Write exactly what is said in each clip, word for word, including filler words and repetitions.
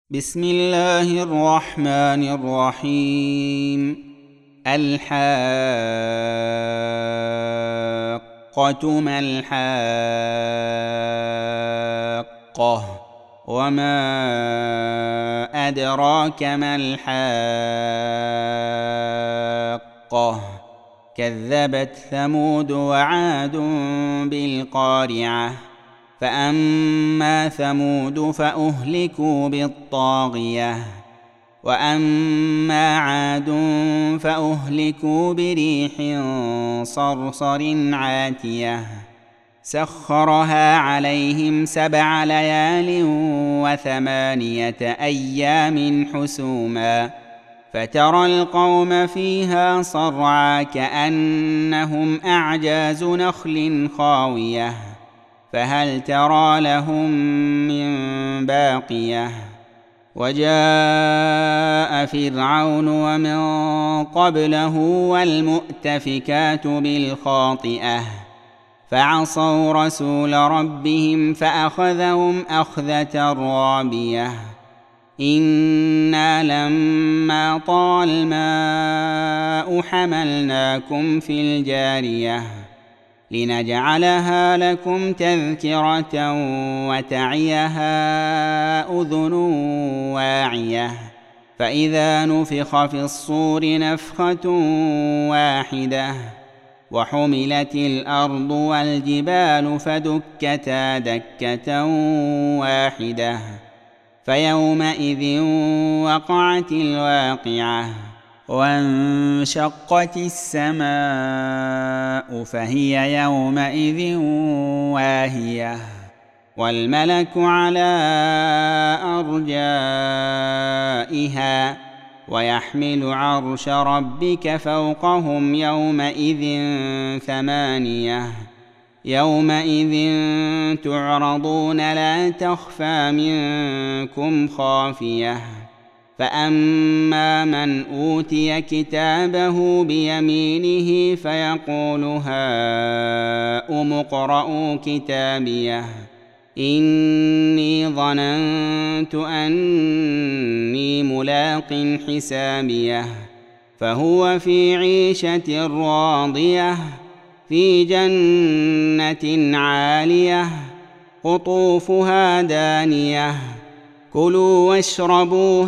بسم الله الرحمن الرحيم. الحاقة ما الحاقة وما أدراك ما الحاقة كذبت ثمود وعاد بالقارعة فأما ثمود فأهلكوا بالطاغية وأما عاد فأهلكوا بريح صرصر عاتية سخرها عليهم سبع ليال وثمانية أيام حسوما فترى القوم فيها صرعى كأنهم أعجاز نخل خاوية فهل ترى لهم من باقية وجاء فرعون ومن قبله والمؤتفكات بالخاطئة فعصوا رسول ربهم فأخذهم أخذة رابية إنا لما طغى الماء حملناكم في الجارية لنجعلها لكم تذكرة وتعيها أذن واعية فإذا نفخ في الصور نفخة واحدة وحملت الأرض والجبال فدكتا دكة واحدة فيومئذ وقعت الواقعة وانشقت السماء فهي يومئذ واهية والملك على أرجائها ويحمل عرش ربك فوقهم يومئذ ثمانية يومئذ تعرضون لا تخفى منكم خافية فأما من أوتي كتابه بيمينه فيقول هاؤم اقرءوا كتابيه إني ظننت أني ملاق حسابيه فهو في عيشة راضية في جنة عالية قطوفها دانية كلوا واشربوا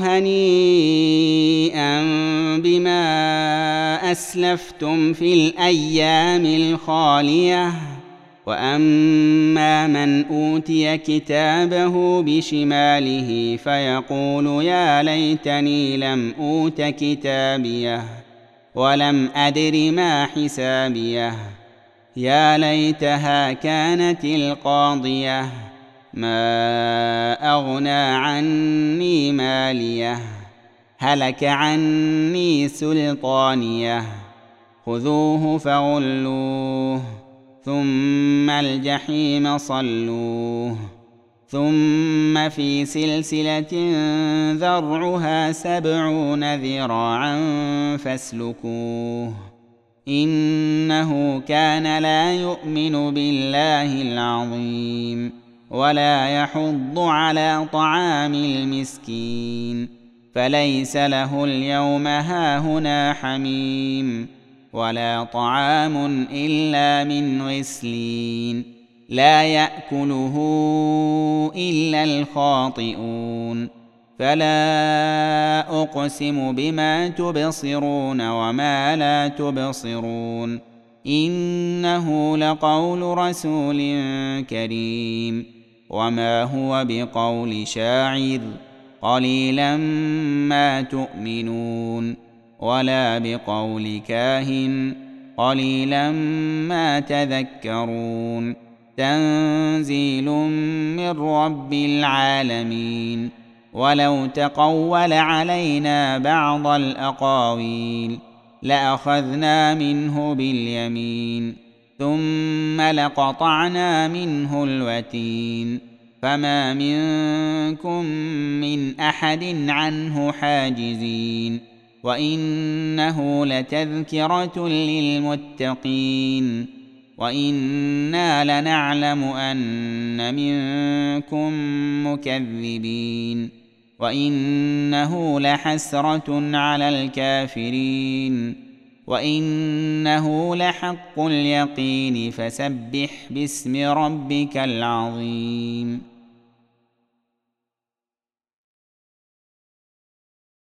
هنيئا بما أسلفتم في الأيام الخالية وأما من أوتي كتابه بشماله فيقول يا ليتني لم أوت كتابيه ولم أدر ما حسابيه يا ليتها كانت القاضية ما أغنى عني ماليه هلك عني سلطانيه خذوه فغلوه ثم الجحيم صلوه ثم في سلسلة ذرعها سبعون ذراعا فاسلكوه إنه كان لا يؤمن بالله العظيم ولا يحض على طعام المسكين فليس له اليوم هاهنا حميم ولا طعام إلا من غسلين لا يأكله إلا الخاطئون فلا أقسم بما تبصرون وما لا تبصرون إنه لقول رسول كريم وما هو بقول شاعر قليلا ما تؤمنون ولا بقول كاهن قليلا ما تذكرون تنزيل من رب العالمين ولو تقول علينا بعض الأقاويل لأخذنا منه باليمين ثم لقطعنا منه الوتين فما منكم من أحد عنه حاجزين وإنه لتذكرة للمتقين وإنا لنعلم أن منكم مكذبين وإنه لحسرة على الكافرين وإنه لحق اليقين فسبح باسم ربك العظيم